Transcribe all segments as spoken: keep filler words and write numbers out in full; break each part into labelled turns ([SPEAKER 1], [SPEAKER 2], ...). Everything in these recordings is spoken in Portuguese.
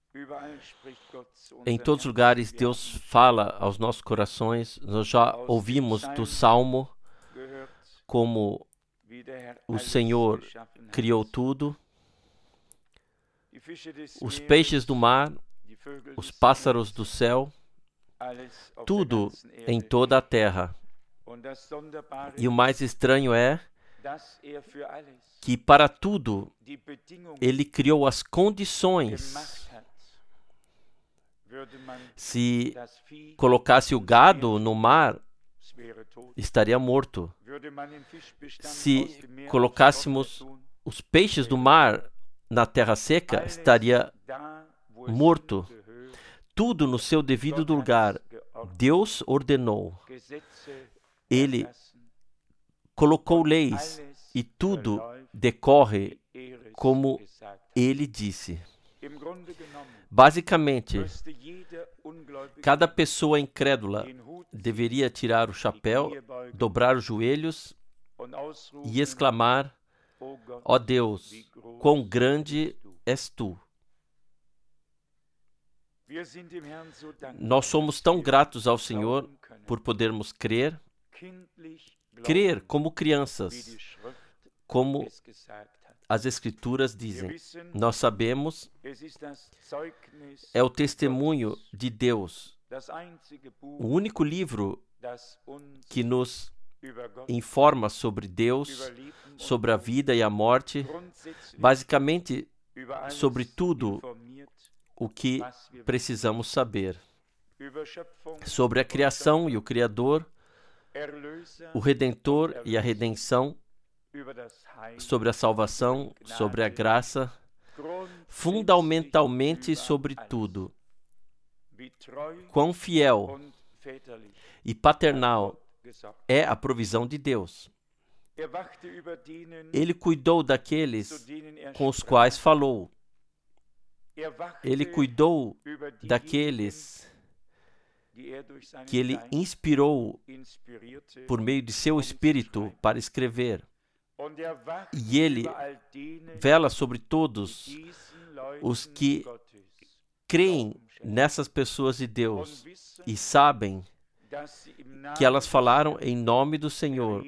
[SPEAKER 1] Em todos os lugares, Deus fala aos nossos corações. Nós já ouvimos do Salmo como o Senhor criou tudo, os peixes do mar, os pássaros do céu, tudo em toda a terra. E o mais estranho é que para tudo Ele criou as condições. Se colocasse o gado no mar, estaria morto. Se colocássemos os peixes do mar na terra seca, estaria morto. Tudo no seu devido lugar. Deus ordenou. Ele colocou leis e tudo decorre como Ele disse. Basicamente, cada pessoa incrédula deveria tirar o chapéu, dobrar os joelhos e exclamar: ó Deus, quão grande és tu! Nós somos tão gratos ao Senhor por podermos crer, crer como crianças, como as Escrituras dizem. Nós sabemos, é o testemunho de Deus, o único livro que nos informa sobre Deus, sobre a vida e a morte, basicamente sobre tudo o que precisamos saber. Sobre a criação e o Criador, o Redentor e a redenção, sobre a salvação, sobre a graça, fundamentalmente sobre tudo. Quão fiel e paternal é a provisão de Deus. Ele cuidou daqueles com os quais falou. Ele cuidou daqueles que ele inspirou por meio de seu Espírito para escrever. E ele vela sobre todos os que creem nessas pessoas de Deus e sabem que elas falaram em nome do Senhor.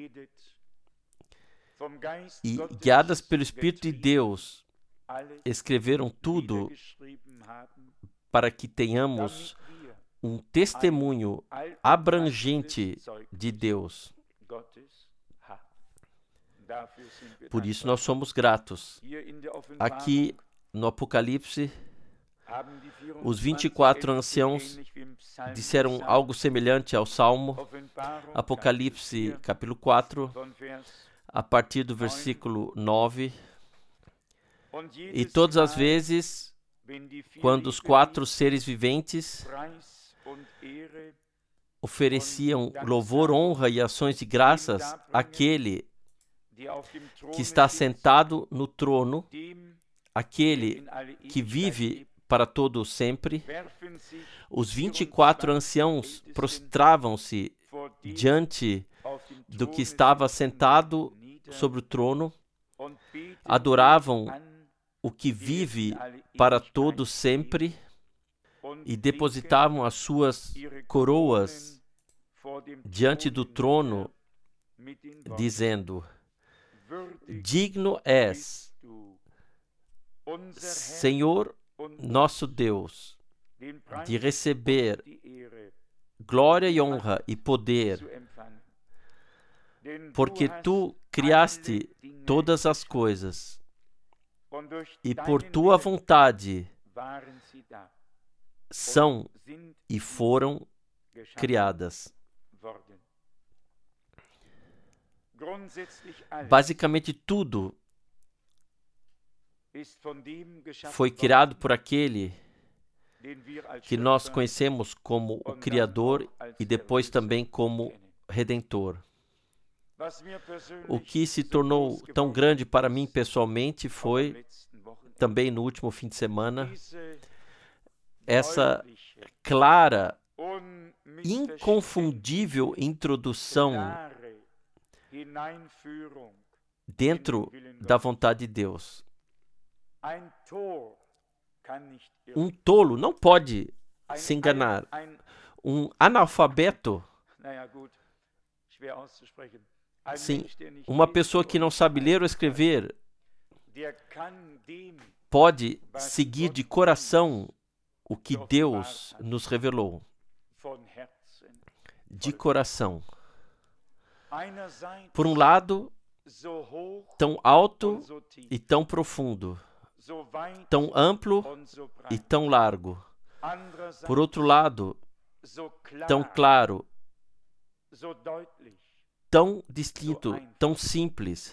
[SPEAKER 1] E, guiadas pelo Espírito de Deus, escreveram tudo para que tenhamos um testemunho abrangente de Deus. Por isso nós somos gratos. Aqui no Apocalipse, os vinte e quatro anciãos disseram algo semelhante ao Salmo. Apocalipse capítulo quatro, a partir do versículo nove. E todas as vezes, quando os quatro seres viventes ofereciam louvor, honra e ações de graças àquele que está sentado no trono, aquele que vive para todo sempre, os vinte e quatro anciãos prostravam-se diante do que estava sentado sobre o trono, adoravam o que vive para todo sempre e depositavam as suas coroas diante do trono, dizendo: digno és, Senhor nosso Deus, de receber glória e honra e poder, porque tu criaste todas as coisas e por tua vontade são e foram criadas. Basicamente tudo foi criado por aquele que nós conhecemos como o Criador e depois também como Redentor. O que se tornou tão grande para mim pessoalmente foi, também no último fim de semana, essa clara, inconfundível introdução dentro da vontade de Deus. Um tolo não pode se enganar. Um analfabeto, sim, uma pessoa que não sabe ler ou escrever, pode seguir de coração o que Deus nos revelou. De coração. Por um lado, tão alto e tão profundo, tão amplo e tão largo. Por outro lado, tão claro, tão distinto, tão simples,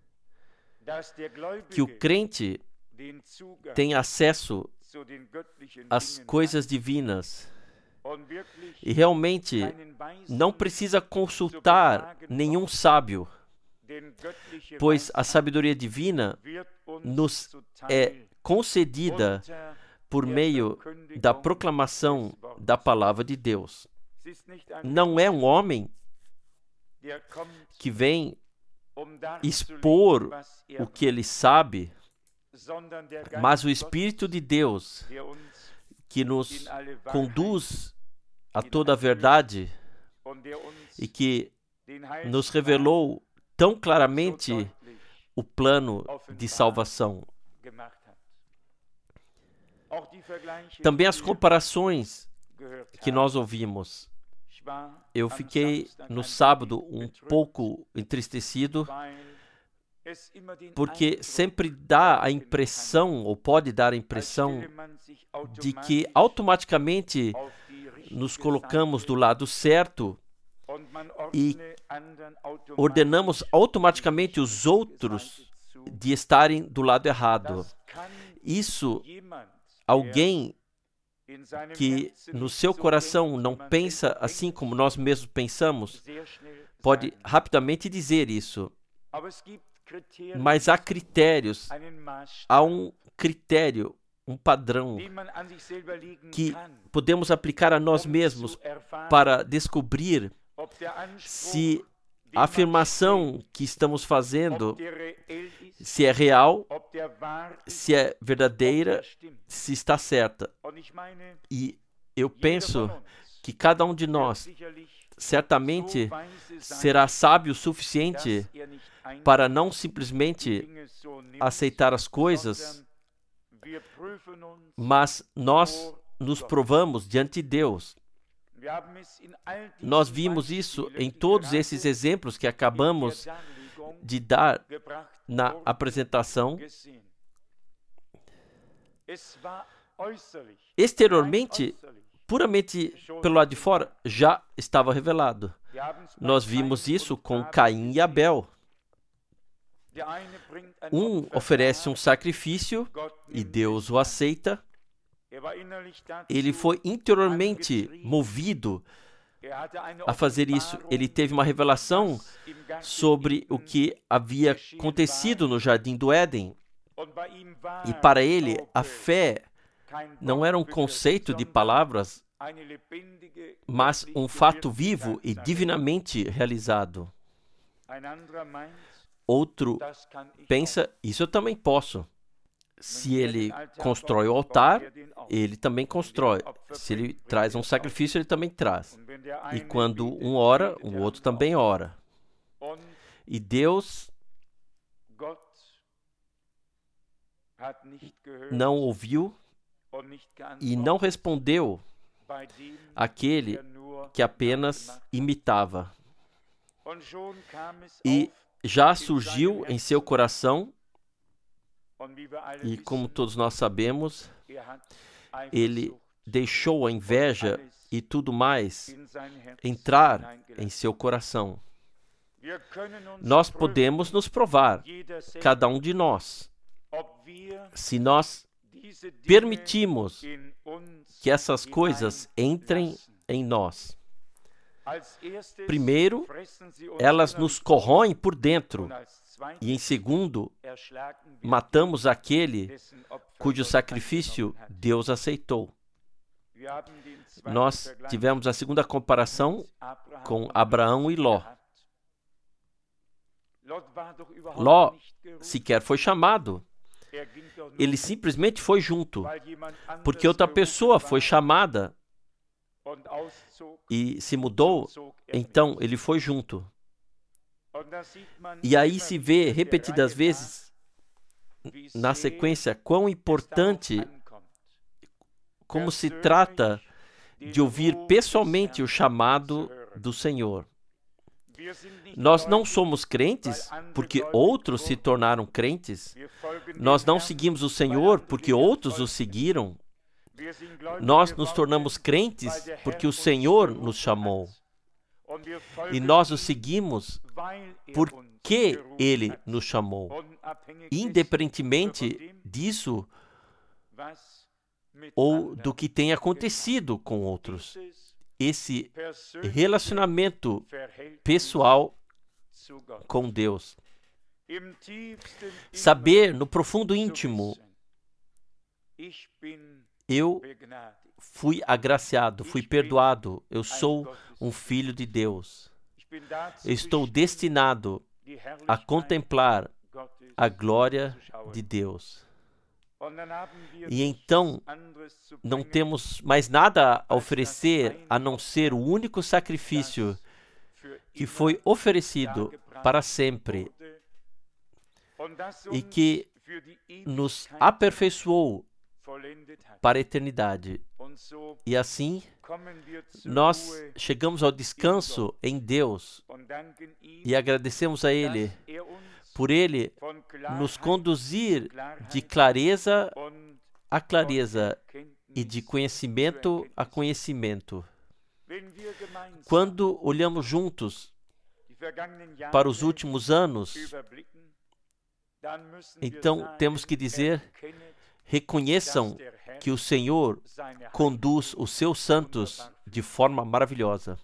[SPEAKER 1] que o crente tem acesso às coisas divinas e realmente não precisa consultar nenhum sábio, pois a sabedoria divina nos é concedida por meio da proclamação da palavra de Deus. Não é um homem que vem expor o que ele sabe, mas o Espírito de Deus que nos conduz a toda a verdade e que nos revelou tão claramente o plano de salvação. Também as comparações que nós ouvimos. Eu fiquei no sábado um pouco entristecido, porque sempre dá a impressão, ou pode dar a impressão, de que automaticamente nos colocamos do lado certo e ordenamos automaticamente os outros de estarem do lado errado. Isso, alguém que no seu coração não pensa assim como nós mesmos pensamos, pode rapidamente dizer isso. Mas há critérios, há um critério, um padrão que podemos aplicar a nós mesmos para descobrir se a afirmação que estamos fazendo, se é real, se é verdadeira, se está certa. E eu penso que cada um de nós certamente será sábio o suficiente para não simplesmente aceitar as coisas, mas nós nos provamos diante de Deus. Nós vimos isso em todos esses exemplos que acabamos de dar na apresentação. Exteriormente, puramente pelo lado de fora, já estava revelado. Nós vimos isso com Caim e Abel. Um oferece um sacrifício e Deus o aceita. Ele foi interiormente movido a fazer isso. Ele teve uma revelação sobre o que havia acontecido no Jardim do Éden. E para ele, a fé não era um conceito de palavras, mas um fato vivo e divinamente realizado. Outro pensa, isso eu também posso. Se ele constrói o altar, ele também constrói. Se ele traz um sacrifício, ele também traz. E quando um ora, o outro também ora. E Deus não ouviu e não respondeu àquele que apenas imitava. E já surgiu em seu coração, e como todos nós sabemos, ele deixou a inveja e tudo mais entrar em seu coração. Nós podemos nos provar, cada um de nós, se nós permitimos que essas coisas entrem em nós. Primeiro, elas nos corroem por dentro. E em segundo, matamos aquele cujo sacrifício Deus aceitou. Nós tivemos a segunda comparação com Abraão e Ló. Ló sequer foi chamado Ele simplesmente foi junto, porque outra pessoa foi chamada e se mudou, então ele foi junto. E aí se vê repetidas vezes, na sequência, quão importante, como se trata de ouvir pessoalmente o chamado do Senhor. Nós não somos crentes porque outros se tornaram crentes. Nós não seguimos o Senhor porque outros o seguiram. Nós nos tornamos crentes porque o Senhor nos chamou. E nós o seguimos porque Ele nos chamou. Independentemente disso ou do que tenha acontecido com outros. Esse relacionamento pessoal com Deus. Saber no profundo íntimo, eu fui agraciado, fui perdoado, eu sou um filho de Deus. Estou destinado a contemplar a glória de Deus. E então, não temos mais nada a oferecer a não ser o único sacrifício que foi oferecido para sempre e que nos aperfeiçoou para a eternidade. E assim, nós chegamos ao descanso em Deus e agradecemos a Ele por Ele nos conduzir de clareza a clareza e de conhecimento a conhecimento. Quando olhamos juntos para os últimos anos, então temos que dizer: reconheçam que o Senhor conduz os seus santos de forma maravilhosa.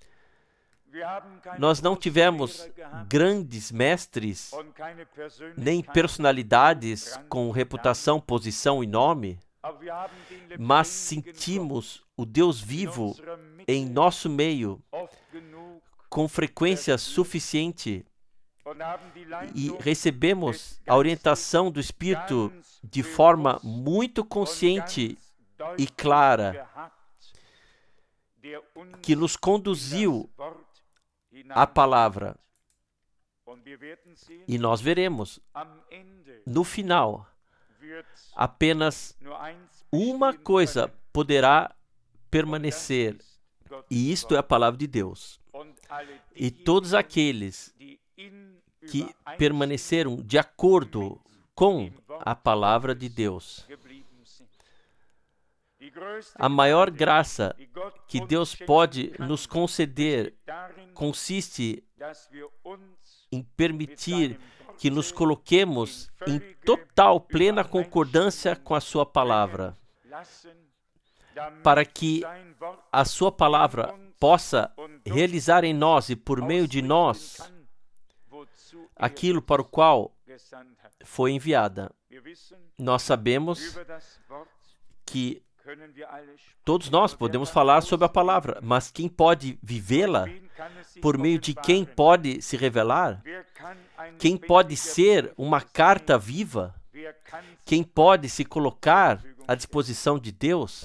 [SPEAKER 1] Nós não tivemos grandes mestres, nem personalidades com reputação, posição e nome, mas sentimos o Deus vivo em nosso meio com frequência suficiente e recebemos a orientação do Espírito de forma muito consciente e clara, que nos conduziu à palavra. E nós veremos, no final, apenas uma coisa poderá permanecer, e isto é a palavra de Deus. E todos aqueles que permaneceram de acordo com a palavra de Deus. A maior graça que Deus pode nos conceder consiste em permitir que nos coloquemos em total, plena concordância com a sua palavra, para que a sua palavra possa realizar em nós e por meio de nós aquilo para o qual foi enviada. Nós sabemos que todos nós podemos falar sobre a palavra, mas quem pode vivê-la? Por meio de quem pode se revelar? Quem pode ser uma carta viva? Quem pode se colocar à disposição de Deus?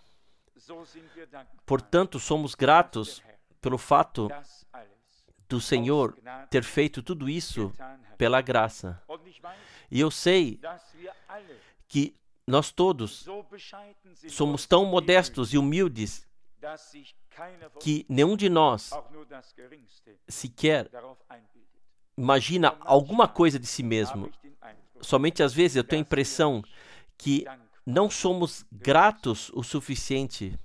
[SPEAKER 1] Portanto, somos gratos pelo fato do Senhor ter feito tudo isso pela graça. E eu sei que nós todos somos tão modestos e humildes que nenhum de nós sequer imagina alguma coisa de si mesmo. Somente às vezes eu tenho a impressão que não somos gratos o suficiente,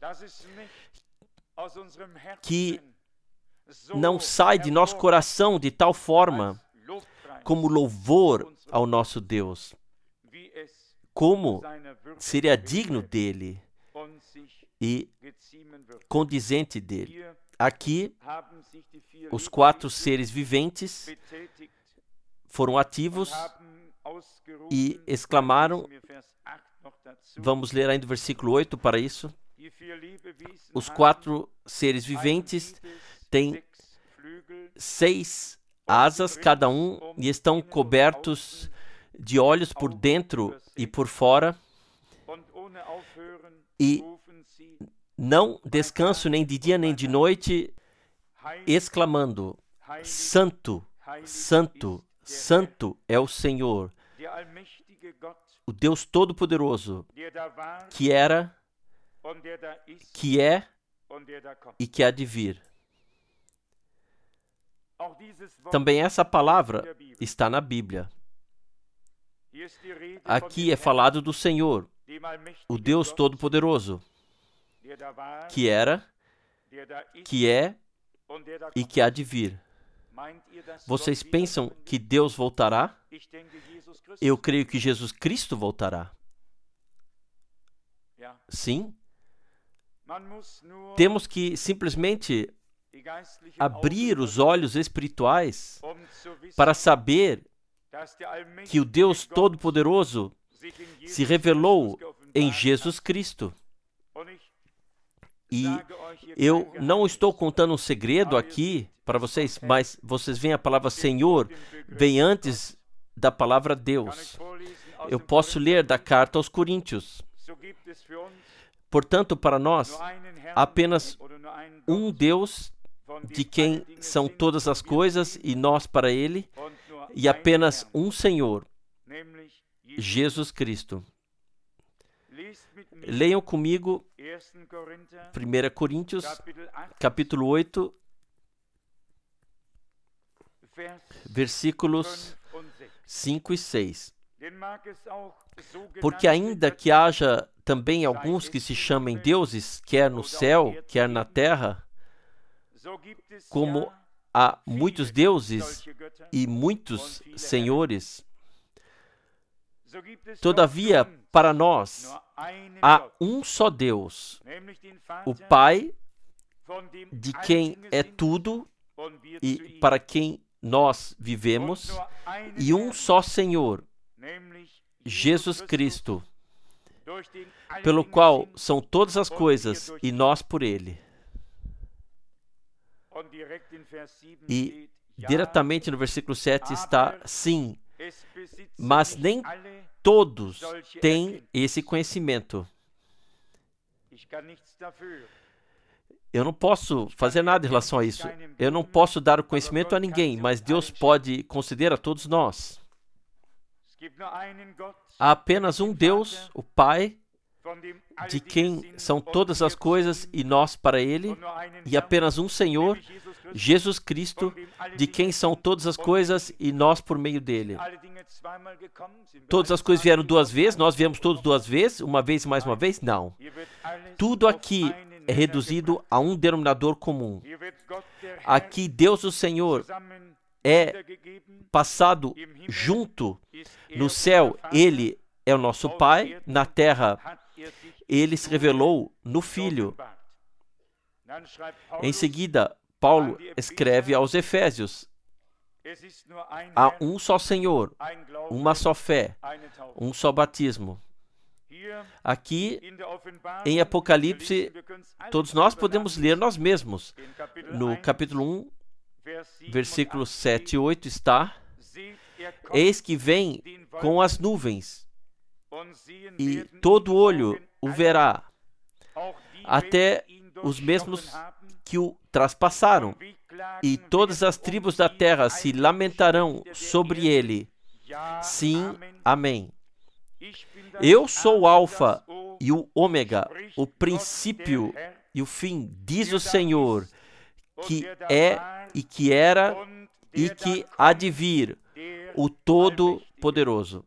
[SPEAKER 1] que não sai de nosso coração de tal forma como louvor ao nosso Deus, como seria digno dele e condizente dele. Aqui, os quatro seres viventes foram ativos e exclamaram, vamos ler ainda o versículo oito para isso. Os quatro seres viventes têm seis asas cada um e estão cobertos de olhos por dentro e por fora, e não descanso nem de dia nem de noite, exclamando: Santo, Santo, Santo é o Senhor, o Deus Todo-Poderoso, que era, que é e que há de vir. Também essa palavra está na Bíblia. Aqui é falado do Senhor, o Deus Todo-Poderoso, que era, que é e que há de vir. Vocês pensam que Deus voltará? Eu creio que Jesus Cristo voltará. Sim. Temos que simplesmente abrir os olhos espirituais para saber que o Deus Todo-Poderoso se revelou em Jesus Cristo. E eu não estou contando um segredo aqui para vocês, mas vocês veem a palavra Senhor, vem antes da palavra Deus. Eu posso ler da carta aos Coríntios. Portanto, para nós, há apenas um Deus, de quem são todas as coisas, e nós para Ele, e apenas um Senhor, Jesus Cristo. Leiam comigo primeira Coríntios, capítulo oito, versículos cinco e seis. Porque ainda que haja também alguns que se chamem deuses, quer no céu, quer na terra, como há muitos deuses e muitos senhores, todavia, para nós, há um só Deus, o Pai, de quem é tudo e para quem nós vivemos, e um só Senhor, Jesus Cristo, pelo qual são todas as coisas e nós por Ele. E diretamente no versículo sete está: sim, mas nem todos têm esse conhecimento. Eu não posso fazer nada em relação a isso. Eu não posso dar o conhecimento a ninguém, mas Deus pode conceder a todos nós. Há apenas um Deus, o Pai, de quem são todas as coisas e nós para Ele, e apenas um Senhor, Jesus Cristo, de quem são todas as coisas e nós por meio dele. Todas as coisas vieram duas vezes, nós viemos todos duas vezes, uma vez e mais uma vez? Não. Tudo aqui é reduzido a um denominador comum. Aqui Deus, o Senhor, é passado junto. No céu, Ele é o nosso Pai. Na terra, Ele se revelou no Filho. Em seguida, Paulo escreve aos Efésios: há um só Senhor, uma só fé, um só batismo. Aqui, em Apocalipse, todos nós podemos ler nós mesmos. No capítulo um, versículos sete e oito está: eis que vem com as nuvens, e todo olho o verá, até os mesmos que o traspassaram, e todas as tribos da terra se lamentarão sobre ele. Sim, amém. Eu sou o Alfa e o Ômega, o princípio e o fim, diz o Senhor, que é e que era e que há de vir, o Todo-Poderoso.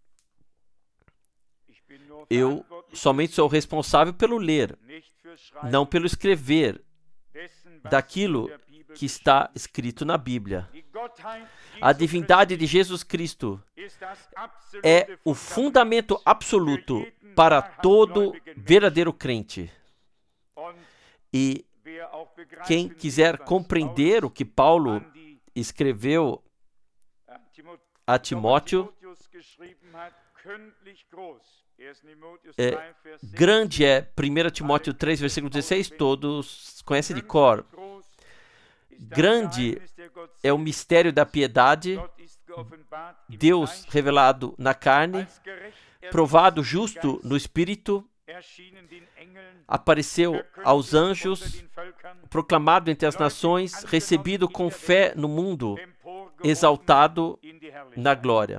[SPEAKER 1] Eu somente sou responsável pelo ler, não pelo escrever daquilo que está escrito na Bíblia. A divindade de Jesus Cristo é o fundamento absoluto para todo verdadeiro crente. E quem quiser compreender o que Paulo escreveu a Timóteo, é, grande é primeira Timóteo três, versículo dezesseis, todos conhecem de cor. Grande é o mistério da piedade. Deus revelado na carne, provado justo no Espírito, apareceu aos anjos, proclamado entre as nações, recebido com fé no mundo, exaltado na glória.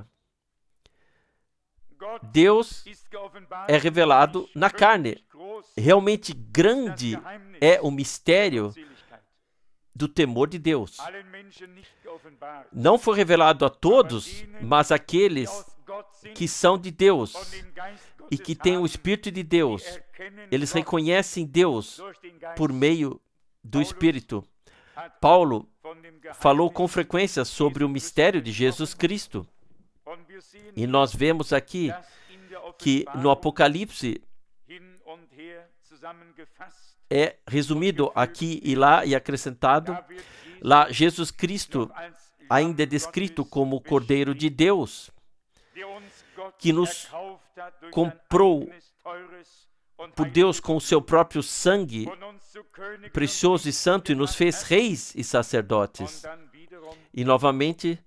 [SPEAKER 1] Deus é revelado na carne. Realmente grande é o mistério do temor de Deus. Não foi revelado a todos, mas àqueles que são de Deus e que têm o Espírito de Deus. Eles reconhecem Deus por meio do Espírito. Paulo falou com frequência sobre o mistério de Jesus Cristo. E nós vemos aqui que no Apocalipse é resumido aqui e lá e acrescentado. Lá, Jesus Cristo ainda é descrito como o Cordeiro de Deus, que nos comprou por Deus com o seu próprio sangue precioso e santo e nos fez reis e sacerdotes. E novamente,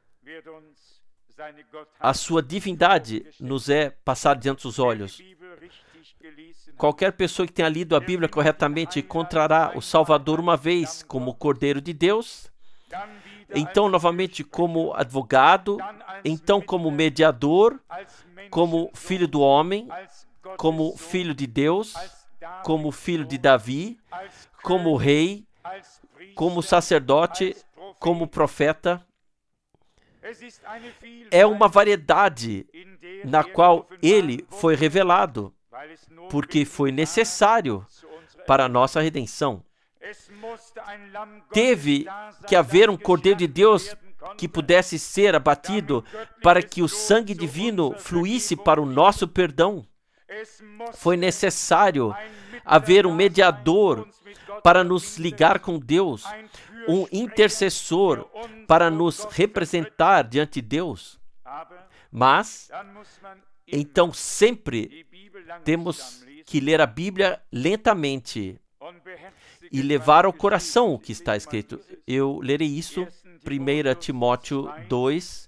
[SPEAKER 1] a sua divindade nos é passada diante dos olhos. Qualquer pessoa que tenha lido a Bíblia corretamente encontrará o Salvador uma vez como Cordeiro de Deus, então novamente como advogado, então como mediador, como filho do homem, como filho de Deus, como filho de Davi, como rei, como sacerdote, como profeta. É uma variedade na qual ele foi revelado, porque foi necessário para a nossa redenção. Teve que haver um Cordeiro de Deus que pudesse ser abatido para que o sangue divino fluísse para o nosso perdão. Foi necessário haver um mediador para nos ligar com Deus, um intercessor para nos representar diante de Deus. Mas, então, sempre temos que ler a Bíblia lentamente e levar ao coração o que está escrito. Eu lerei isso, primeiro Timóteo dois,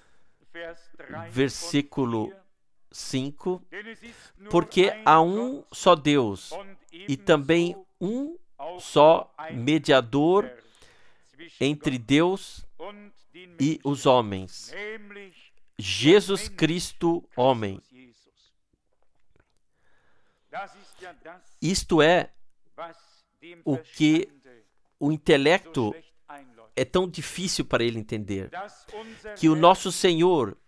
[SPEAKER 1] versículo cinco, porque há um só Deus e também um só mediador entre Deus e os homens, Jesus Cristo, homem. Isto é o que o intelecto é tão difícil para ele entender, que o nosso Senhor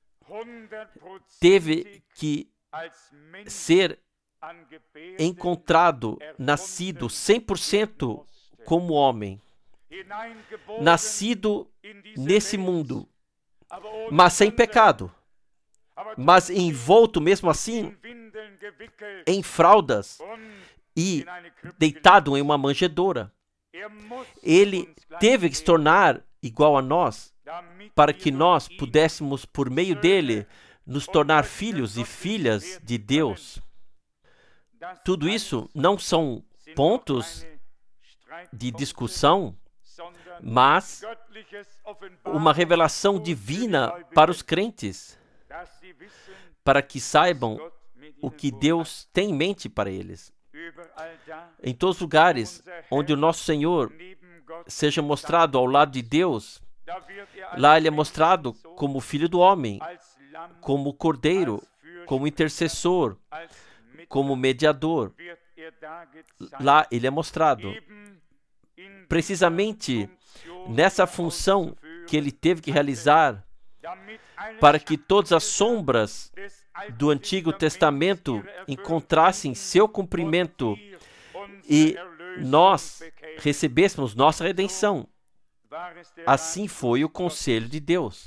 [SPEAKER 1] teve que ser encontrado, nascido cem por cento como homem, nascido nesse mundo, mas sem pecado, mas envolto mesmo assim em fraldas e deitado em uma manjedoura. Ele teve que se tornar igual a nós, para que nós pudéssemos, por meio dele, nos tornar filhos e filhas de Deus. Tudo isso não são pontos de discussão, mas uma revelação divina para os crentes, para que saibam o que Deus tem em mente para eles. Em todos os lugares onde o nosso Senhor seja mostrado ao lado de Deus, lá ele é mostrado como Filho do Homem, como Cordeiro, como intercessor, como mediador. Lá ele é mostrado precisamente nessa função que ele teve que realizar para que todas as sombras do Antigo Testamento encontrassem seu cumprimento e nós recebêssemos nossa redenção. Assim foi o conselho de Deus.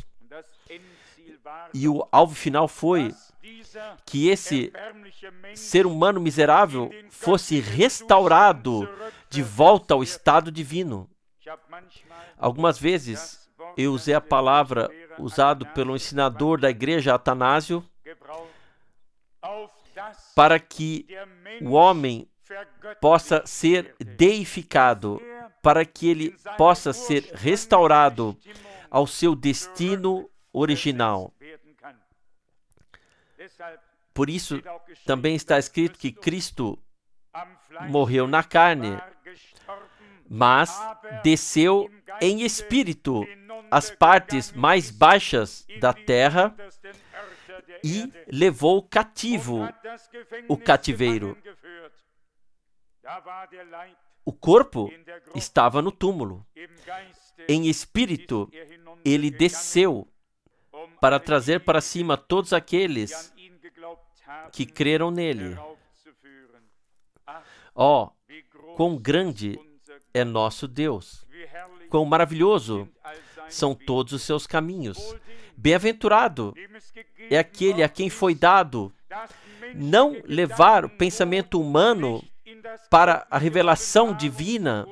[SPEAKER 1] E o alvo final foi que esse ser humano miserável fosse restaurado de volta ao estado divino. Algumas vezes eu usei a palavra usada pelo ensinador da igreja Atanásio para que o homem possa ser deificado, para que ele possa ser restaurado ao seu destino original. Por isso, também está escrito que Cristo morreu na carne, mas desceu em espírito às partes mais baixas da terra e levou cativo o cativeiro. O corpo estava no túmulo. Em espírito, ele desceu para trazer para cima todos aqueles que creram nele. Ó, oh, quão grande é nosso Deus! Quão maravilhoso são todos os seus caminhos! Bem-aventurado é aquele a quem foi dado não levar o pensamento humano para a revelação divina,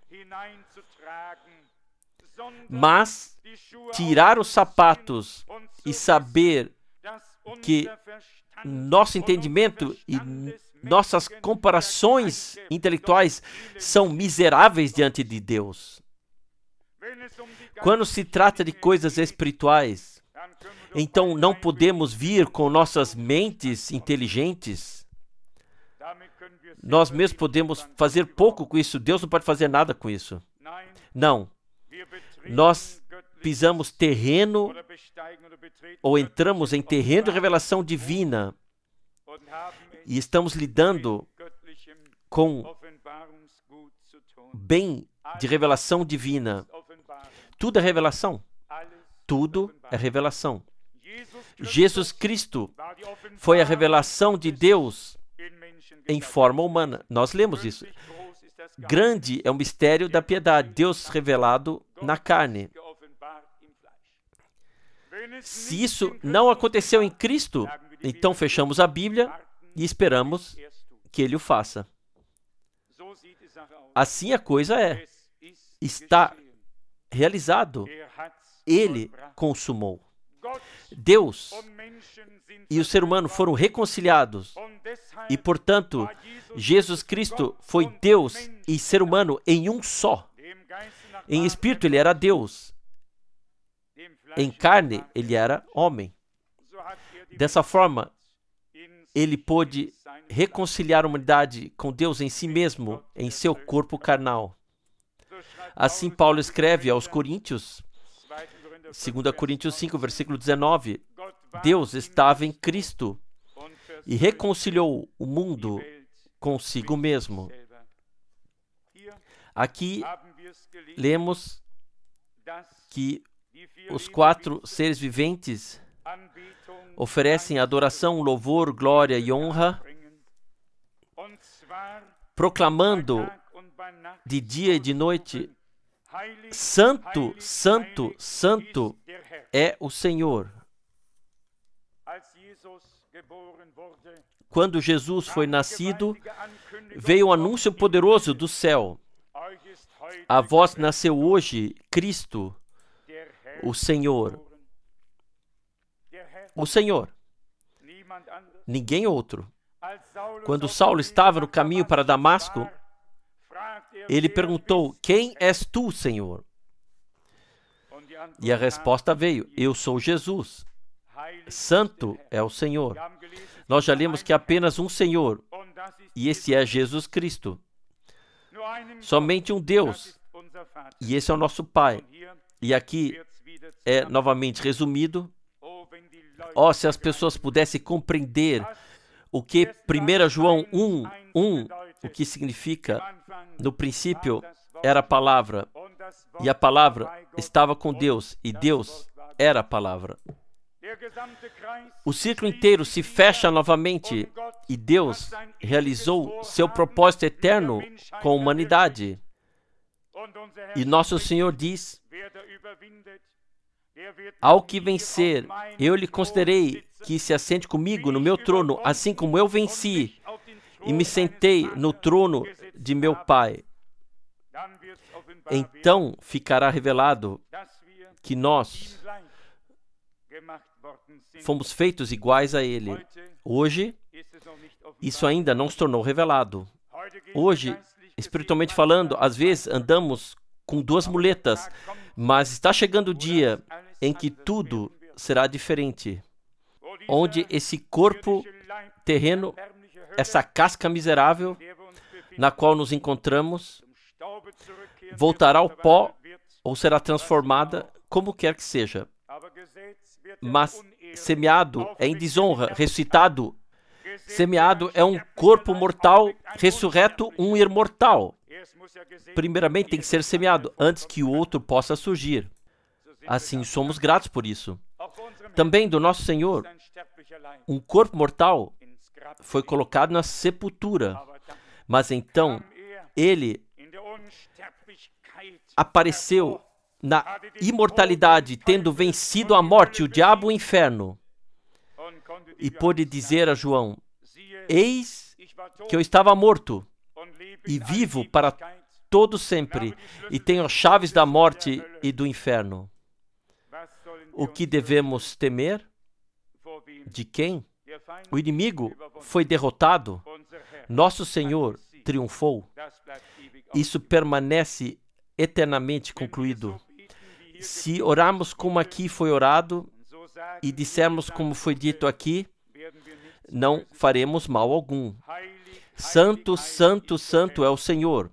[SPEAKER 1] mas tirar os sapatos e saber que nosso entendimento e nossas comparações intelectuais são miseráveis diante de Deus. Quando se trata de coisas espirituais, então não podemos vir com nossas mentes inteligentes. Nós mesmos podemos fazer pouco com isso. Deus não pode fazer nada com isso. Não. Nós pisamos terreno ou entramos em terreno de revelação divina e estamos lidando com bem de revelação divina. Tudo é revelação. Tudo é revelação. Jesus Cristo foi a revelação de Deus em forma humana. Nós lemos isso. Grande é o mistério da piedade, Deus revelado na carne. Se isso não aconteceu em Cristo, então fechamos a Bíblia e esperamos que Ele o faça. Assim a coisa é. Está realizado. Ele consumou. Deus e o ser humano foram reconciliados e, portanto, Jesus Cristo foi Deus e ser humano em um só. Em espírito, ele era Deus. Em carne, ele era homem. Dessa forma, ele pôde reconciliar a humanidade com Deus em si mesmo, em seu corpo carnal. Assim, Paulo escreve aos Coríntios, dois Coríntios cinco, versículo dezenove, Deus estava em Cristo e reconciliou o mundo consigo mesmo. Aqui lemos que os quatro seres viventes oferecem adoração, louvor, glória e honra, proclamando de dia e de noite: Santo, Santo, Santo é o Senhor. Quando Jesus foi nascido, veio um anúncio poderoso do céu. A vós nasceu hoje Cristo, o Senhor. O Senhor. Ninguém outro. Quando Saulo estava no caminho para Damasco, ele perguntou: quem és tu, Senhor? E a resposta veio: eu sou Jesus. Santo é o Senhor. Nós já lemos que há apenas um Senhor, e esse é Jesus Cristo. Somente um Deus, e esse é o nosso Pai. E aqui é novamente resumido. Ó, oh, se as pessoas pudessem compreender o que primeiro João um, um, o que significa: no princípio era a palavra, e a palavra estava com Deus, e Deus era a palavra. O círculo inteiro se fecha novamente, e Deus realizou seu propósito eterno com a humanidade. E nosso Senhor diz: ao que vencer, eu lhe concederei que se assente comigo no meu trono, assim como eu venci e me sentei no trono de meu Pai. Então ficará revelado que nós fomos feitos iguais a Ele. Hoje, isso ainda não se tornou revelado. Hoje, espiritualmente falando, às vezes andamos com duas muletas. Mas está chegando o dia em que tudo será diferente, onde esse corpo terreno, essa casca miserável na qual nos encontramos, voltará ao pó ou será transformada, como quer que seja. Mas semeado é em desonra, ressuscitado. Semeado é um corpo mortal, ressurreto um imortal. Primeiramente tem que ser semeado, antes que o outro possa surgir. Assim, somos gratos por isso. Também do nosso Senhor, um corpo mortal foi colocado na sepultura, mas então Ele apareceu na imortalidade, tendo vencido a morte, o diabo e o inferno, e pôde dizer a João: eis que eu estava morto e vivo para todo sempre, e tenho as chaves da morte e do inferno. O que devemos temer? De quem? O inimigo foi derrotado, nosso Senhor triunfou. Isso permanece eternamente concluído. Se orarmos como aqui foi orado e dissermos como foi dito aqui, não faremos mal algum. Santo, santo, santo é o Senhor,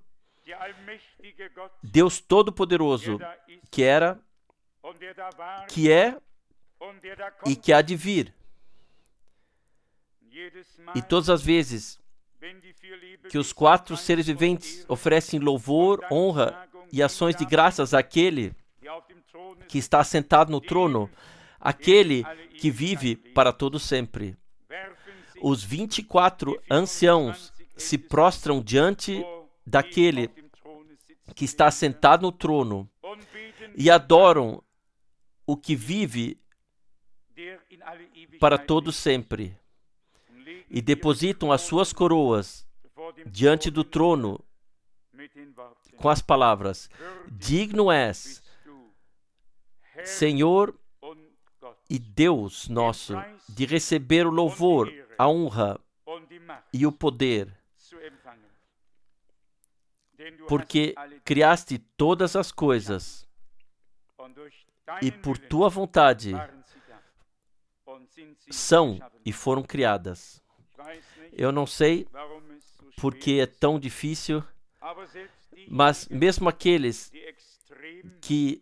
[SPEAKER 1] Deus Todo-Poderoso, que era, que é e que há de vir. E todas as vezes que os quatro seres viventes oferecem louvor, honra e ações de graças àquele que está sentado no trono, aquele que vive para todo sempre, os vinte e quatro anciãos se prostram diante daquele que está sentado no trono e adoram o que vive para todo sempre, e depositam as suas coroas diante do trono com as palavras: digno és, Senhor e Deus nosso, de receber o louvor, a honra e o poder, porque criaste todas as coisas e por tua vontade são e foram criadas. Eu não sei porque é tão difícil, mas mesmo aqueles que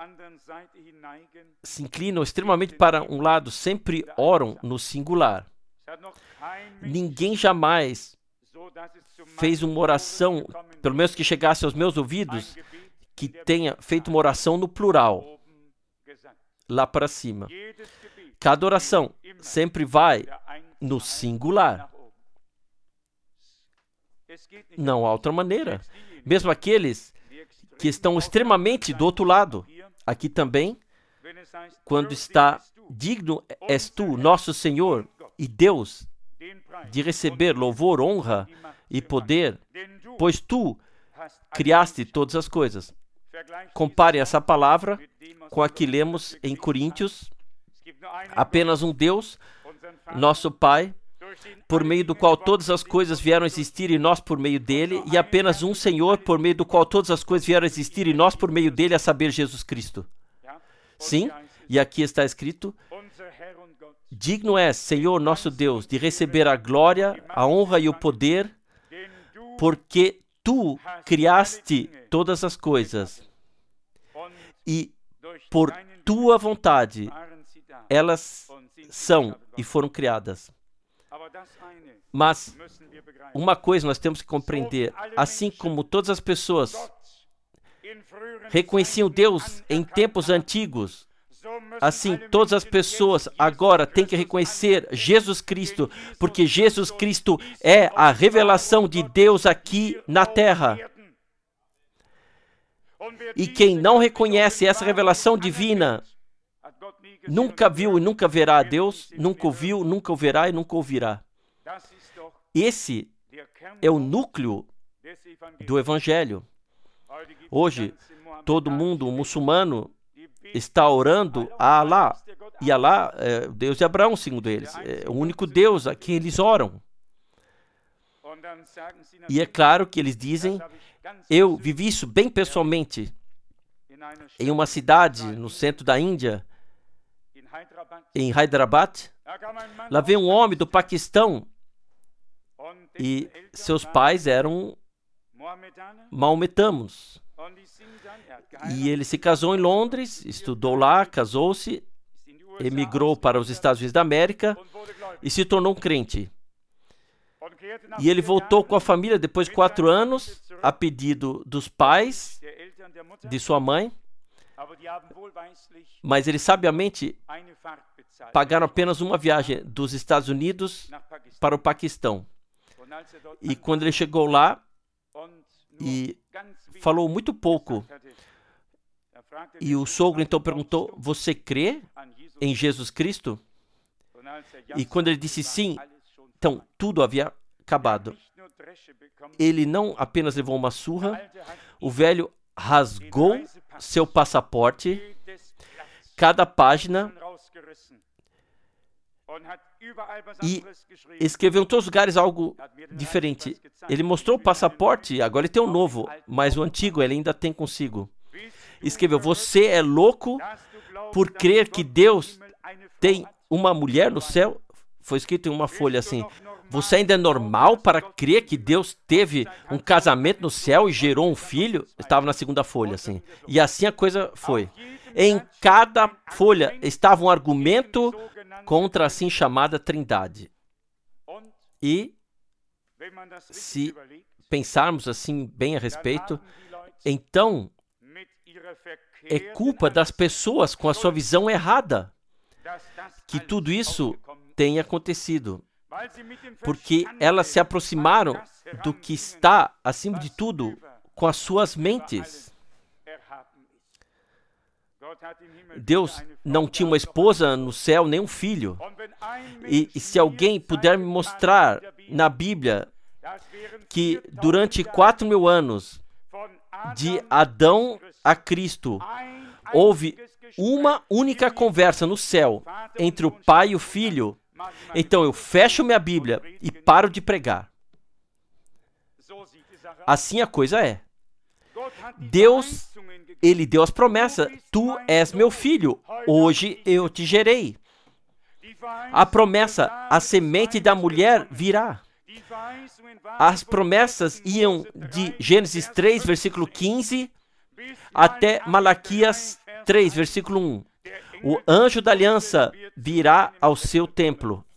[SPEAKER 1] se inclinam extremamente para um lado sempre oram no singular. Ninguém jamais fez uma oração, pelo menos que chegasse aos meus ouvidos, que tenha feito uma oração no plural, lá para cima. Cada oração sempre vai no singular. Não há outra maneira. Mesmo aqueles que estão extremamente do outro lado, aqui também, quando está: digno és tu, nosso Senhor e Deus, de receber louvor, honra e poder, pois tu criaste todas as coisas. Compare essa palavra com a que lemos em Coríntios: apenas um Deus, nosso Pai, por meio do qual todas as coisas vieram a existir e nós por meio dele, e apenas um Senhor, por meio do qual todas as coisas vieram a existir e nós por meio dele, a saber, Jesus Cristo. Sim, e aqui está escrito: digno és, Senhor nosso Deus, de receber a glória, a honra e o poder, porque tu criaste todas as coisas e por tua vontade elas são e foram criadas. Mas uma coisa nós temos que compreender: assim como todas as pessoas reconheciam Deus em tempos antigos, assim todas as pessoas agora têm que reconhecer Jesus Cristo, porque Jesus Cristo é a revelação de Deus aqui na terra. E quem não reconhece essa revelação divina nunca viu e nunca verá a Deus, nunca ouviu, nunca o verá e nunca ouvirá. Esse é o núcleo do Evangelho. Hoje, todo mundo muçulmano está orando a Alá. E Alá é o Deus de Abraão, segundo eles. É o único Deus a quem eles oram. E é claro que eles dizem: eu vivi isso bem pessoalmente. em uma cidade no centro da Índia, em Hyderabad. Lá veio um homem do Paquistão e seus pais eram maometanos. E ele se casou em Londres, estudou lá, casou-se, emigrou para os Estados Unidos da América e se tornou um crente. E ele voltou com a família depois de quatro anos, a pedido dos pais, de sua mãe, mas eles sabiamente pagaram apenas uma viagem dos Estados Unidos para o Paquistão. E quando ele chegou lá e falou muito pouco, e o sogro então perguntou: você crê em Jesus Cristo? E quando ele disse sim, então tudo havia acabado. Ele não apenas levou uma surra, o velho rasgou seu passaporte, cada página, e escreveu em todos os lugares algo diferente. Ele mostrou o passaporte, agora ele tem um novo, mas o antigo ele ainda tem consigo. Escreveu: você é louco por crer que Deus tem uma mulher no céu? Foi escrito em uma folha assim. Você ainda é normal para crer que Deus teve um casamento no céu e gerou um filho? Estava na segunda folha, assim. E assim a coisa foi. Em cada folha estava um argumento contra a assim chamada Trindade. E se pensarmos assim bem a respeito, então é culpa das pessoas com a sua visão errada que tudo isso tenha acontecido. Porque elas se aproximaram do que está, acima de tudo, com as suas mentes. Deus não tinha uma esposa no céu, nem um filho. E, e se alguém puder me mostrar na Bíblia que durante quatro mil anos, de Adão a Cristo, houve uma única conversa no céu entre o pai e o filho, então eu fecho minha Bíblia e paro de pregar. Assim a coisa é. Deus, ele deu as promessas. Tu és meu filho, hoje eu te gerei. A promessa, a semente da mulher virá. As promessas iam de Gênesis três, versículo quinze, até Malaquias três, versículo um. O anjo da aliança virá ao seu templo.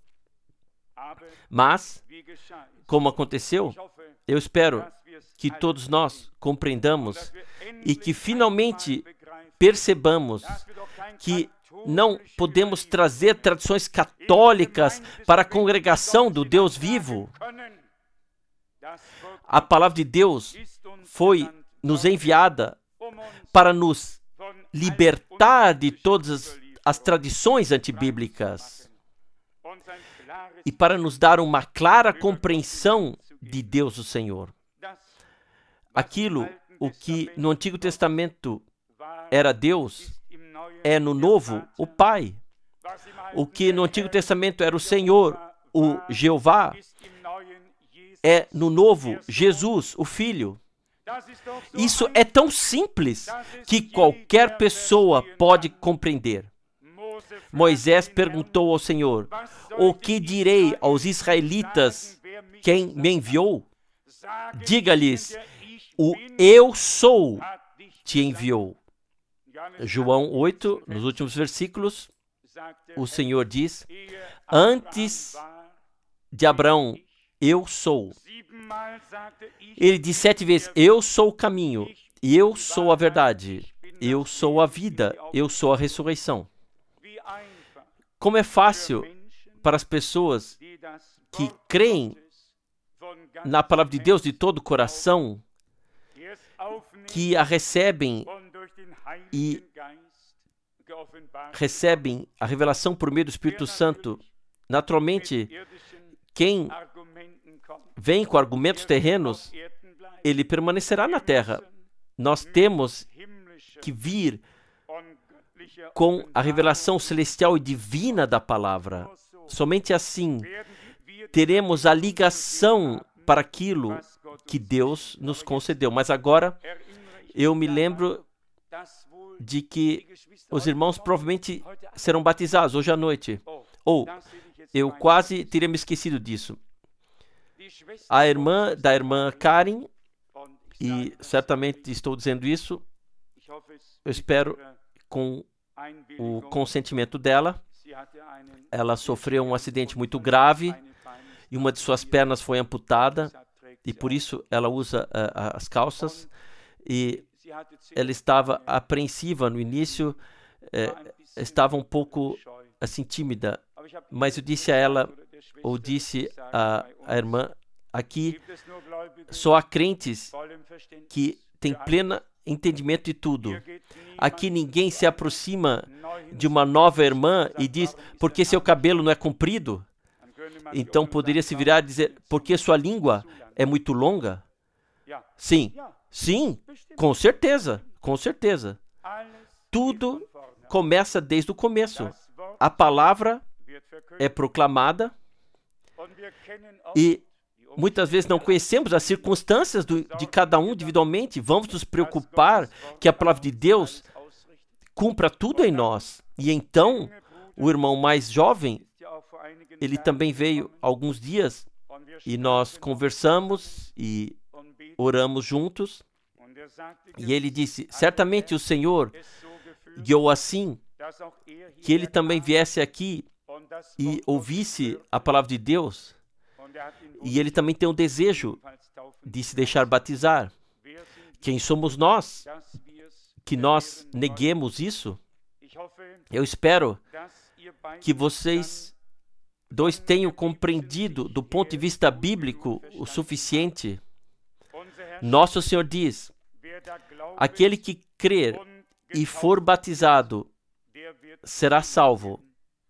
[SPEAKER 1] Mas, como aconteceu, eu espero que todos nós compreendamos e que finalmente percebamos que não podemos trazer tradições católicas para a congregação do Deus vivo. A palavra de Deus foi nos enviada para nos libertar de todas as, as tradições antibíblicas e para nos dar uma clara compreensão de Deus o Senhor. Aquilo, o que no Antigo Testamento era Deus, é no Novo o Pai. O que no Antigo Testamento era o Senhor, o Jeová, é no Novo Jesus, o Filho. Isso é tão simples que qualquer pessoa pode compreender. Moisés perguntou ao Senhor: o que direi aos israelitas quem me enviou? Diga-lhes: o eu sou te enviou. João oito, nos últimos versículos, o Senhor diz: antes de Abraão, eu sou. Ele diz sete vezes: eu sou o caminho, eu sou a verdade, eu sou a vida, eu sou a ressurreição. Como é fácil para as pessoas que creem na palavra de Deus de todo o coração, que a recebem e recebem a revelação por meio do Espírito Santo. Naturalmente, quem vem com argumentos terrenos, ele permanecerá na terra. Nós temos que vir com a revelação celestial e divina da palavra. Somente assim teremos a ligação para aquilo que Deus nos concedeu. Mas agora eu me lembro de que os irmãos provavelmente serão batizados hoje à noite. Ou, eu quase teria me esquecido disso. A irmã da irmã Karen, e certamente estou dizendo isso, eu espero com o consentimento dela. Ela sofreu um acidente muito grave e uma de suas pernas foi amputada, e por isso ela usa uh, as calças. E ela estava apreensiva no início, eh, estava um pouco assim tímida, mas eu disse a ela, ou disse a, a irmã, aqui só há crentes que têm pleno entendimento de tudo. Aqui ninguém se aproxima de uma nova irmã e diz, porque seu cabelo não é comprido? Então poderia se virar e dizer, porque sua língua é muito longa? Sim, sim, com certeza, com certeza. Tudo começa desde o começo. A palavra é proclamada e muitas vezes não conhecemos as circunstâncias do, de cada um individualmente. Vamos nos preocupar que a palavra de Deus cumpra tudo em nós. E então, o irmão mais jovem, ele também veio há alguns dias e nós conversamos e oramos juntos. E ele disse, certamente o Senhor guiou assim, que ele também viesse aqui e ouvisse a palavra de Deus. E ele também tem o desejo de se deixar batizar. Quem somos nós que nós neguemos isso? Eu espero que vocês dois tenham compreendido do ponto de vista bíblico o suficiente. Nosso Senhor diz, aquele que crer e for batizado será salvo.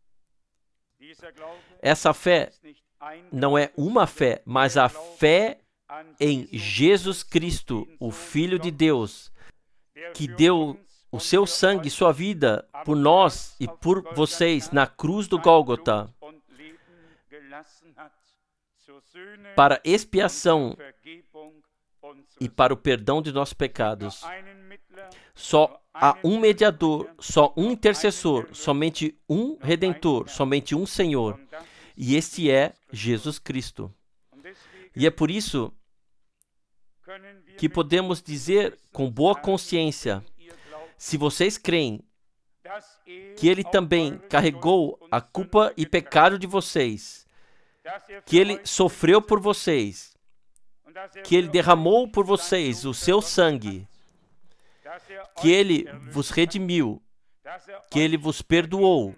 [SPEAKER 1] Essa fé não é uma fé, mas a fé em Jesus Cristo, o Filho de Deus, que deu o seu sangue e sua vida por nós e por vocês na cruz do Gólgota, para expiação e para o perdão de nossos pecados. Só há um mediador, só um intercessor, somente um redentor, somente um Senhor. E este é Jesus Cristo. E é por isso que podemos dizer com boa consciência, se vocês creem que Ele também carregou a culpa e pecado de vocês, que Ele sofreu por vocês, que Ele derramou por vocês o seu sangue, que Ele vos redimiu, que Ele vos perdoou,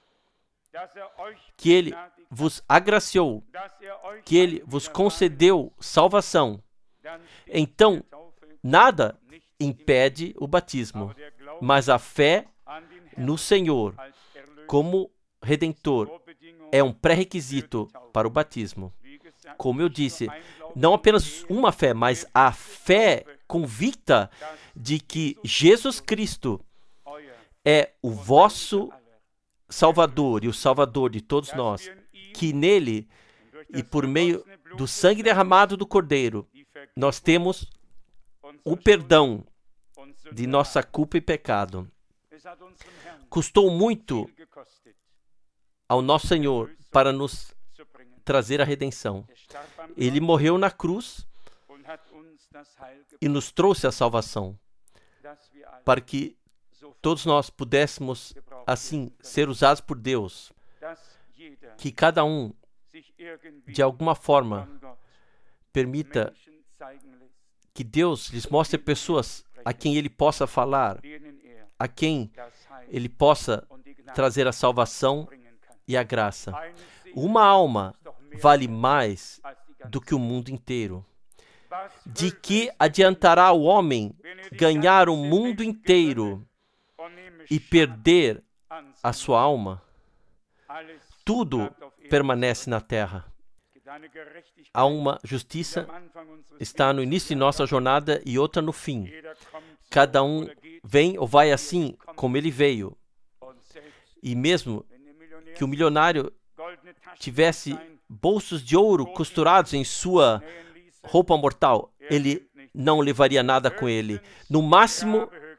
[SPEAKER 1] que Ele vos agraciou, que Ele vos concedeu salvação, então nada impede o batismo, mas a fé no Senhor como Redentor é um pré-requisito para o batismo. Como eu disse, não apenas uma fé, mas a fé convicta de que Jesus Cristo é o vosso Salvador e o Salvador de todos nós, que nele e por meio do sangue derramado do Cordeiro, nós temos o perdão de nossa culpa e pecado. Custou muito ao nosso Senhor para nos trazer a redenção. Ele morreu na cruz e nos trouxe a salvação, para que todos nós pudéssemos, assim, ser usados por Deus, que cada um, de alguma forma, permita que Deus lhes mostre pessoas a quem Ele possa falar, a quem Ele possa trazer a salvação e a graça. Uma alma vale mais do que o mundo inteiro. De que adiantará o homem ganhar o mundo inteiro e perder a sua alma? Tudo permanece na terra. Há uma justiça, está no início de nossa jornada e outra no fim. Cada um vem ou vai assim como ele veio. E mesmo que o milionário tivesse bolsos de ouro costurados em sua roupa mortal, ele não levaria nada com ele. No máximo,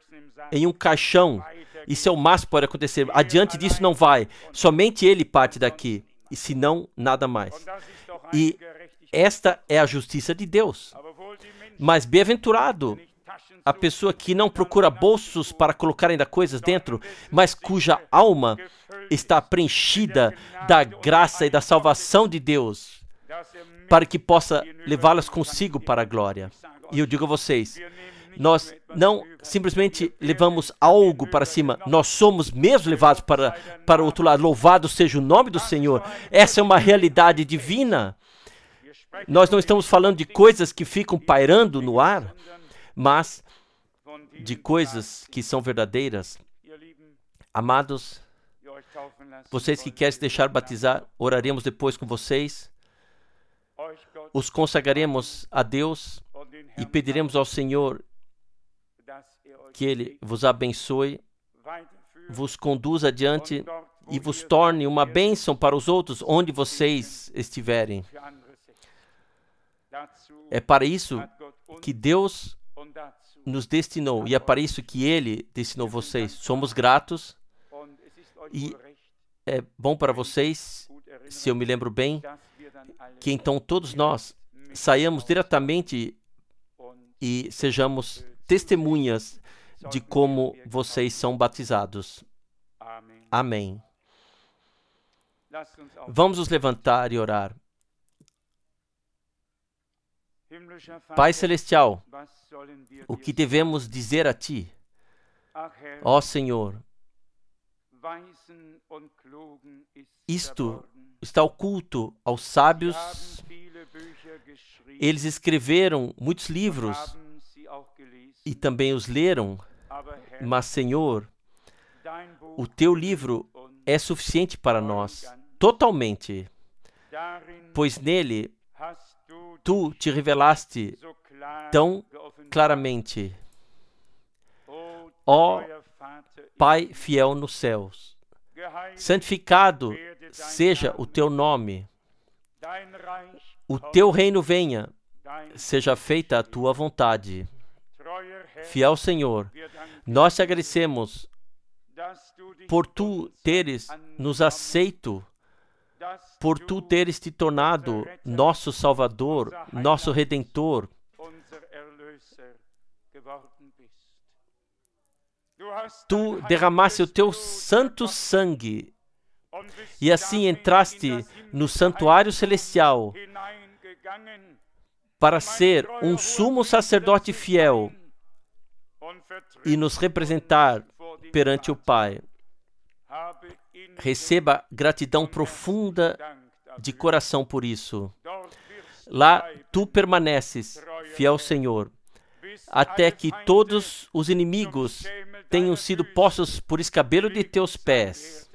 [SPEAKER 1] em um caixão. Isso é o máximo que pode acontecer. Adiante disso não vai. Somente ele parte daqui. E se não, nada mais. E esta é a justiça de Deus. Mas bem-aventurado a pessoa que não procura bolsos para colocar ainda coisas dentro, mas cuja alma está preenchida da graça e da salvação de Deus, para que possa levá-las consigo para a glória. E eu digo a vocês, nós não simplesmente levamos algo para cima, nós somos mesmo levados para, para o outro lado. Louvado seja o nome do Senhor. Essa é uma realidade divina. Nós não estamos falando de coisas que ficam pairando no ar, mas de coisas que são verdadeiras. Amados, vocês que querem se deixar batizar, oraremos depois com vocês. Os consagraremos a Deus e pediremos ao Senhor que Ele vos abençoe, vos conduza adiante e vos torne uma bênção para os outros onde vocês estiverem. É para isso que Deus nos destinou e é para isso que Ele destinou vocês. Somos gratos e é bom para vocês, se eu me lembro bem, que então todos nós saiamos diretamente e sejamos testemunhas de como vocês são batizados. Amém. Vamos nos levantar e orar. Pai Celestial, o que devemos dizer a Ti? Ó Senhor, isto está oculto aos sábios. Eles escreveram muitos livros e também os leram, mas, Senhor, o Teu livro é suficiente para nós, totalmente, pois nele Tu te revelaste tão claramente. Ó Pai fiel nos céus, santificado seja o Teu nome. O Teu reino venha, seja feita a Tua vontade. Fiel Senhor, nós te agradecemos por Tu teres nos aceito, por Tu teres te tornado nosso Salvador, nosso Redentor. Tu derramaste o Teu santo sangue e assim entraste no santuário celestial para ser um sumo sacerdote fiel e nos representar perante o Pai. Receba gratidão profunda de coração por isso. Lá Tu permaneces, fiel Senhor, até que todos os inimigos tenham sido postos por escabelo de Teus pés.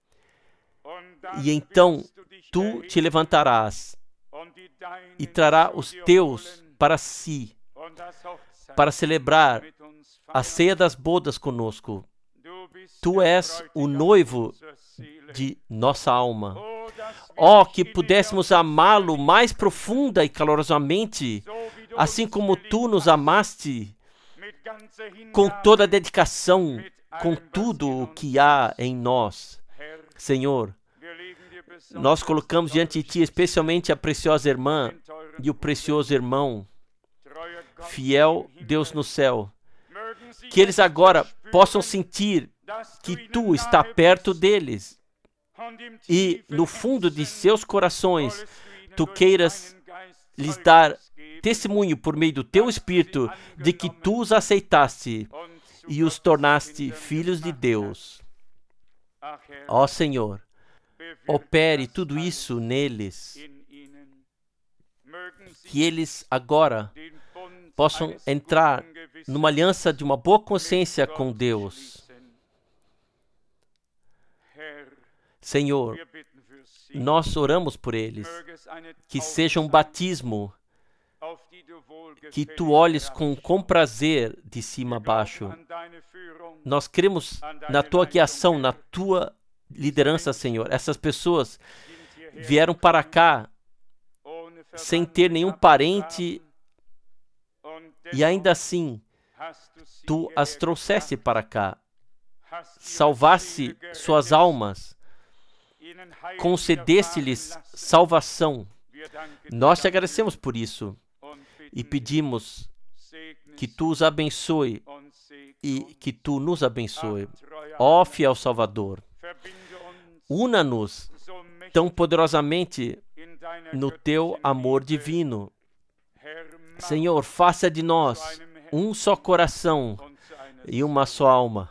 [SPEAKER 1] E então Tu te levantarás e trará os Teus para si, para celebrar a ceia das bodas conosco. Tu és o noivo de nossa alma. Ó, oh, que pudéssemos amá-lo mais profunda e calorosamente, assim como Tu nos amaste, com toda a dedicação, com tudo o que há em nós. Senhor, nós colocamos diante de Ti especialmente a preciosa irmã e o precioso irmão, fiel Deus no céu, que eles agora possam sentir que Tu está perto deles e no fundo de seus corações Tu queiras lhes dar testemunho por meio do Teu Espírito de que Tu os aceitaste e os tornaste filhos de Deus. Ó Senhor, opere tudo isso neles, que eles agora possam entrar numa aliança de uma boa consciência com Deus. Senhor, nós oramos por eles, que seja um batismo, que Tu olhes com comprazer de cima a baixo. Nós cremos na Tua guiação, na Tua liderança, Senhor. Essas pessoas vieram para cá sem ter nenhum parente e ainda assim Tu as trouxeste para cá, salvaste suas almas, concedeste-lhes salvação. Nós te agradecemos por isso e pedimos que Tu os abençoe e que Tu nos abençoe. Ó fiel Salvador, una-nos tão poderosamente no Teu amor divino. Senhor, faça de nós um só coração e uma só alma.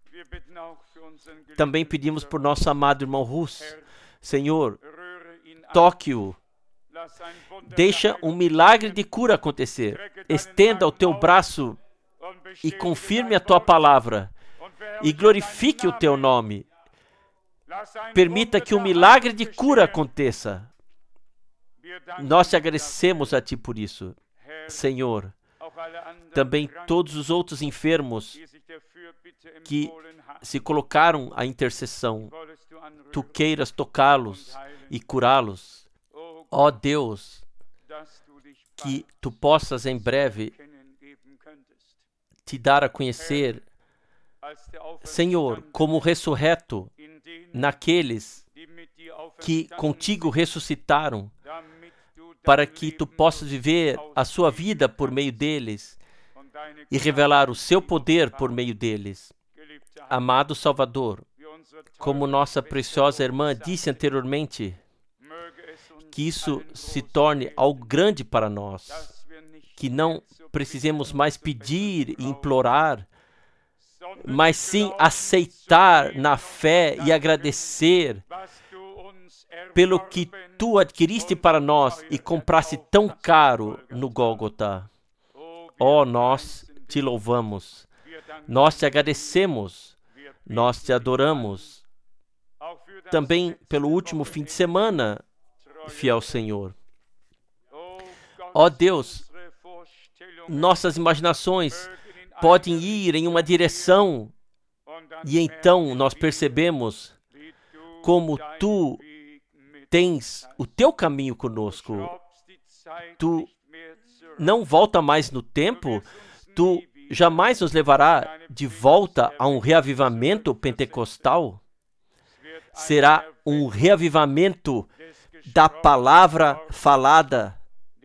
[SPEAKER 1] Também pedimos por nosso amado irmão Russo. Senhor, toque-o. Deixa um milagre de cura acontecer. Estenda o Teu braço e confirme a Tua palavra. E glorifique o Teu nome. Permita que um milagre de cura aconteça. Nós te agradecemos a Ti por isso. Senhor, também todos os outros enfermos que se colocaram à intercessão, Tu queiras tocá-los e curá-los. Ó Deus, que Tu possas em breve te dar a conhecer, Senhor, como ressurreto naqueles que contigo ressuscitaram, para que Tu possas viver a sua vida por meio deles e revelar o Seu poder por meio deles. Amado Salvador, como nossa preciosa irmã disse anteriormente, que isso se torne algo grande para nós, que não precisemos mais pedir e implorar, mas sim aceitar na fé e agradecer pelo que Tu adquiriste para nós e compraste tão caro no Gólgota. Ó, nós Te louvamos, nós Te agradecemos, nós Te adoramos, também pelo último fim de semana, fiel Senhor. Ó Deus, nossas imaginações podem ir em uma direção e então nós percebemos como Tu tens o Teu caminho conosco. Tu não volta mais no tempo, Tu jamais nos levará de volta a um reavivamento pentecostal. Será um reavivamento da palavra falada,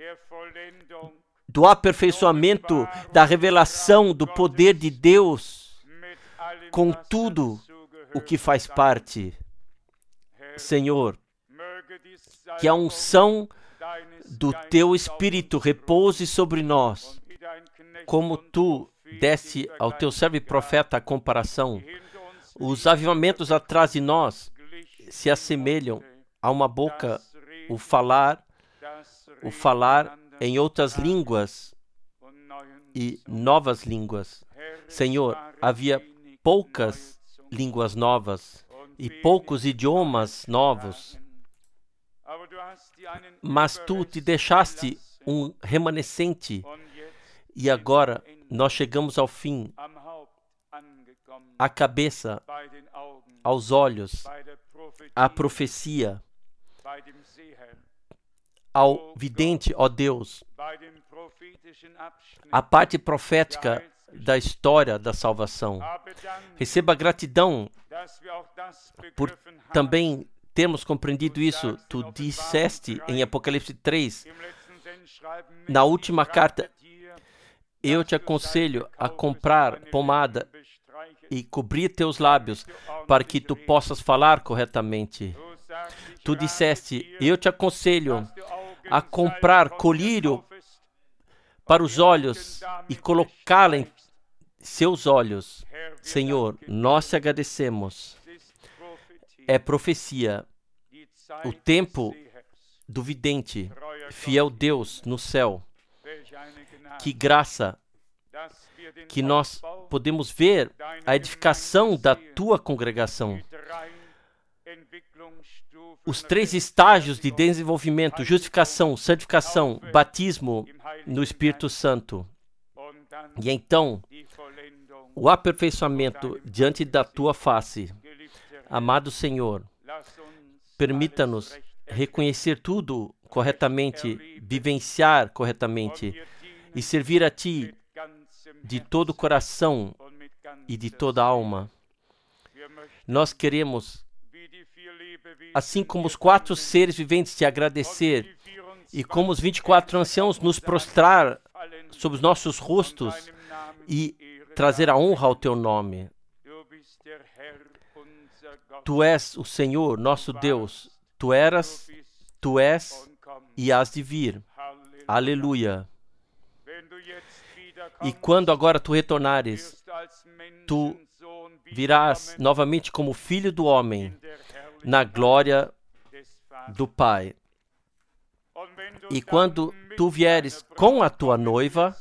[SPEAKER 1] do aperfeiçoamento, da revelação do poder de Deus, com tudo o que faz parte. Senhor, que a unção do Teu Espírito repouse sobre nós, como Tu deste ao Teu servo e profeta a comparação. Os avivamentos atrás de nós se assemelham a uma boca, o falar, o falar em outras línguas e novas línguas. Senhor, havia poucas línguas novas e poucos idiomas novos, mas Tu te deixaste um remanescente e agora nós chegamos ao fim, à cabeça, aos olhos, à profecia, ao vidente, ó Deus, a parte profética da história da salvação. Receba gratidão por também termos compreendido isso. Tu disseste em Apocalipse três, na última carta, eu te aconselho a comprar pomada e cobrir teus lábios para que tu possas falar corretamente. Tu disseste, eu te aconselho a comprar colírio para os olhos e colocá-la em seus olhos. Senhor, nós te agradecemos. É profecia. O tempo do vidente, fiel Deus no céu. Que graça que nós podemos ver a edificação da Tua congregação. Os três estágios de desenvolvimento: justificação, santificação, batismo no Espírito Santo. E então, o aperfeiçoamento diante da Tua face. Amado Senhor, permita-nos reconhecer tudo corretamente, vivenciar corretamente e servir a Ti de todo o coração e de toda a alma. Nós queremos, assim como os quatro seres viventes, te agradecer, e como os vinte e quatro anciãos, nos prostrar sobre os nossos rostos e trazer a honra ao teu nome. Tu és o Senhor, nosso Deus. Tu eras, tu és e hás de vir. Aleluia. E quando agora tu retornares, tu virás novamente como Filho do Homem, na glória do Pai. E quando tu vieres com a tua noiva,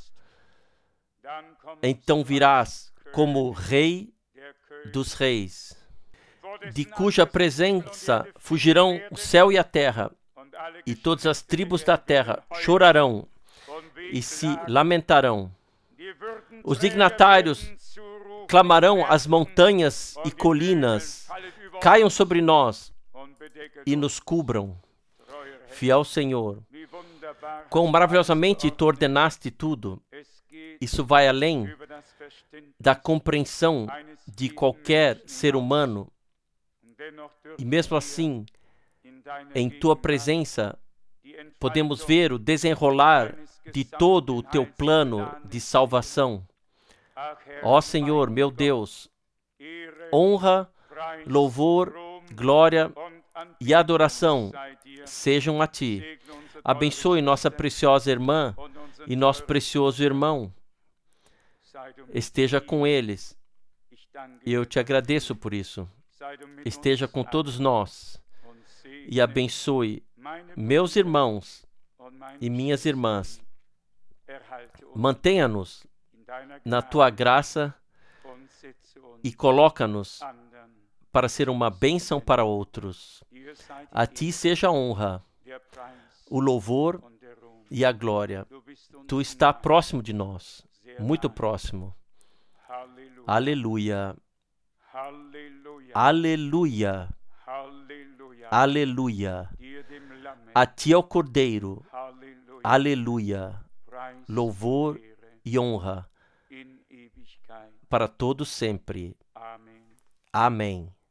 [SPEAKER 1] então virás como Rei dos Reis, de cuja presença fugirão o céu e a terra, e todas as tribos da terra chorarão e se lamentarão. Os dignatários clamarão às montanhas e colinas, caiam sobre nós e nos cubram. Fiel Senhor, quão maravilhosamente tu ordenaste tudo. Isso vai além da compreensão de qualquer ser humano. E mesmo assim, em tua presença, podemos ver o desenrolar de todo o teu plano de salvação. Ó Senhor, meu Deus, honra, louvor, glória e adoração sejam a ti. Abençoe nossa preciosa irmã e nosso precioso irmão. Esteja com eles. E eu te agradeço por isso. Esteja com todos nós e abençoe meus irmãos e minhas irmãs. Mantenha-nos na tua graça e coloca-nos para ser uma bênção para outros. A ti seja a honra, o louvor e a glória. Tu está próximo de nós, muito próximo. Aleluia. Aleluia. Aleluia. A ti é o Cordeiro. Aleluia. Louvor e honra para todos sempre. Amém.